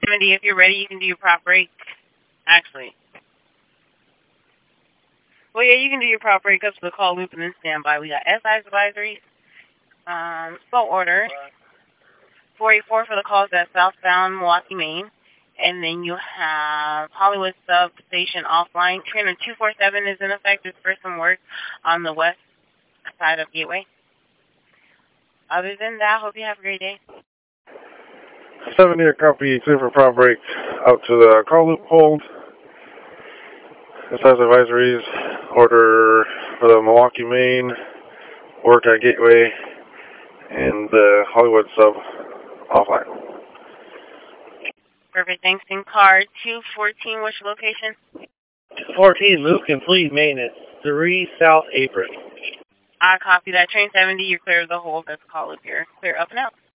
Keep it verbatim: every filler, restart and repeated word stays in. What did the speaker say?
seventy, if you're ready, you can do your prop break. Actually. Well, yeah, you can do your prop break up to the call loop and then stand by. We got S I's advisories. Um, slow order. four eighty-four for the calls at southbound Milwaukee, Maine. And then you have Hollywood Substation offline. Trainer two four seven is in effect. It's for some work on the west side of Gateway. Other than that, hope you have a great day. seventy, a copy, clear for prop break out to the call loop hold. S I's advisories, order for the Milwaukee, Maine, work at Gateway, and the Hollywood sub offline. Perfect, thanks. In car two fourteen, what's your location? fourteen, move complete, maintenance, three South Apron. I copy that. Train seventy, you're clear of the hold. That's a call loop here. Clear up and out.